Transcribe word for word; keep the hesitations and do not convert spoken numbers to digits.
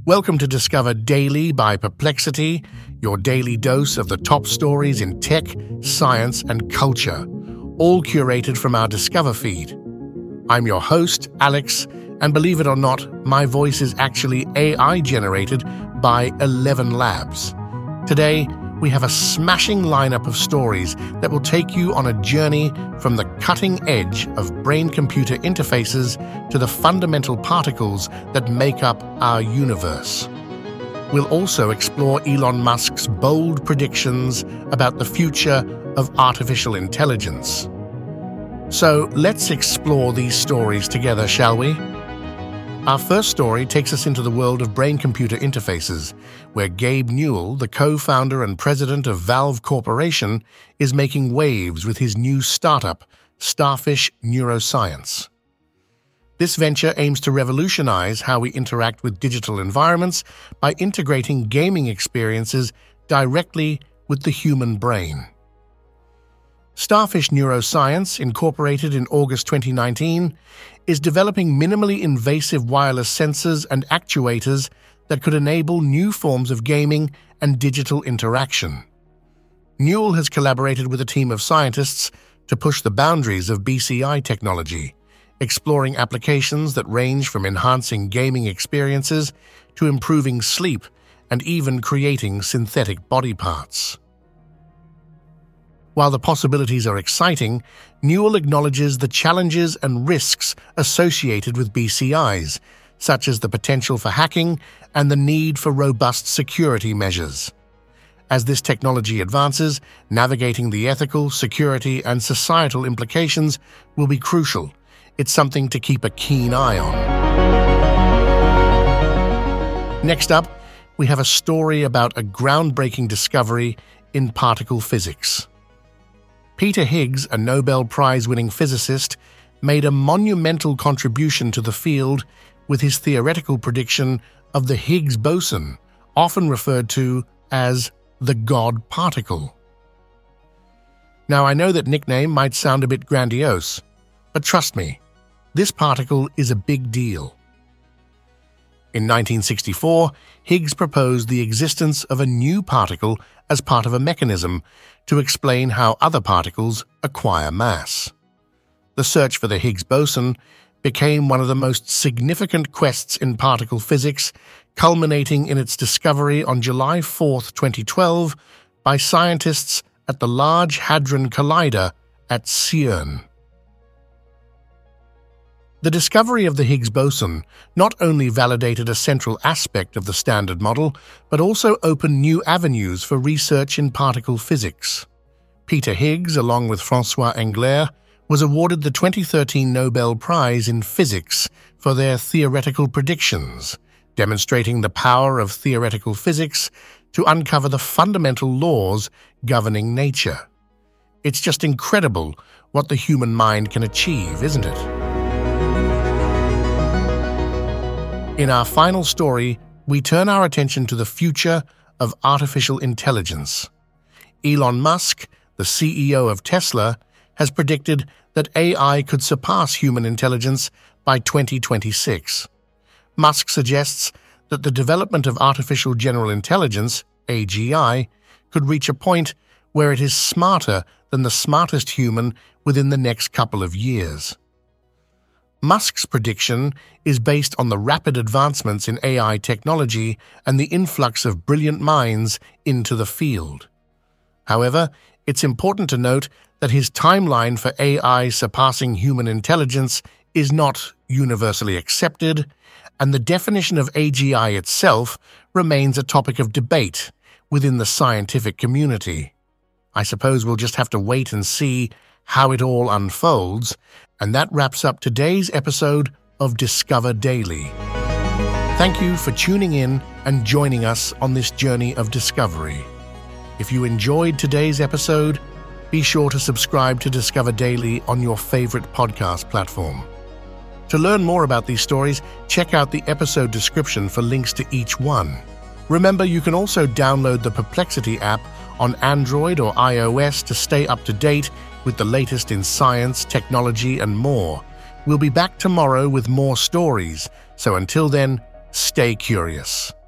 Welcome to Discover Daily by Perplexity, your daily dose of the top stories in tech, science, and culture, all curated from our Discover feed. I'm your host, Alex, and believe it or not, my voice is actually A I-generated by Eleven Labs. Today, we have a smashing lineup of stories that will take you on a journey from the cutting edge of brain-computer interfaces to the fundamental particles that make up our universe. We'll also explore Elon Musk's bold predictions about the future of artificial intelligence. So let's explore these stories together, shall we? Our first story takes us into the world of brain-computer interfaces, where Gabe Newell, the co-founder and president of Valve Corporation, is making waves with his new startup, Starfish Neuroscience. This venture aims to revolutionize how we interact with digital environments by integrating gaming experiences directly with the human brain. Starfish Neuroscience, incorporated in August twenty nineteen, is developing minimally invasive wireless sensors and actuators that could enable new forms of gaming and digital interaction. Newell has collaborated with a team of scientists to push the boundaries of B C I technology, exploring applications that range from enhancing gaming experiences to improving sleep and even creating synthetic body parts. While the possibilities are exciting, Newell acknowledges the challenges and risks associated with B C Is, such as the potential for hacking and the need for robust security measures. As this technology advances, navigating the ethical, security, and societal implications will be crucial. It's something to keep a keen eye on. Next up, we have a story about a groundbreaking discovery in particle physics. Peter Higgs, a Nobel Prize-winning physicist, made a monumental contribution to the field with his theoretical prediction of the Higgs boson, often referred to as the God particle. Now, I know that nickname might sound a bit grandiose, but trust me, this particle is a big deal. In nineteen sixty-four, Higgs proposed the existence of a new particle as part of a mechanism to explain how other particles acquire mass. The search for the Higgs boson became one of the most significant quests in particle physics, culminating in its discovery on July fourth, twenty twelve, by scientists at the Large Hadron Collider at CERN. The discovery of the Higgs boson not only validated a central aspect of the Standard Model, but also opened new avenues for research in particle physics. Peter Higgs, along with François Englert, was awarded the twenty thirteen Nobel Prize in Physics for their theoretical predictions, demonstrating the power of theoretical physics to uncover the fundamental laws governing nature. It's just incredible what the human mind can achieve, isn't it? In our final story, we turn our attention to the future of artificial intelligence. Elon Musk, the C E O of Tesla, has predicted that A I could surpass human intelligence by twenty twenty-six. Musk suggests that the development of artificial general intelligence, A G I, could reach a point where it is smarter than the smartest human within the next couple of years. Musk's prediction is based on the rapid advancements in A I technology and the influx of brilliant minds into the field. However, it's important to note that his timeline for A I surpassing human intelligence is not universally accepted, and the definition of A G I itself remains a topic of debate within the scientific community. I suppose we'll just have to wait and see how it all unfolds, and that wraps up today's episode of Discover Daily. Thank you for tuning in and joining us on this journey of discovery. If you enjoyed today's episode, be sure to subscribe to Discover Daily on your favorite podcast platform. To learn more about these stories, check out the episode description for links to each one. Remember, you can also download the Perplexity app on Android or iOS to stay up to date with the latest in science, technology, and more. We'll be back tomorrow with more stories, so until then, stay curious.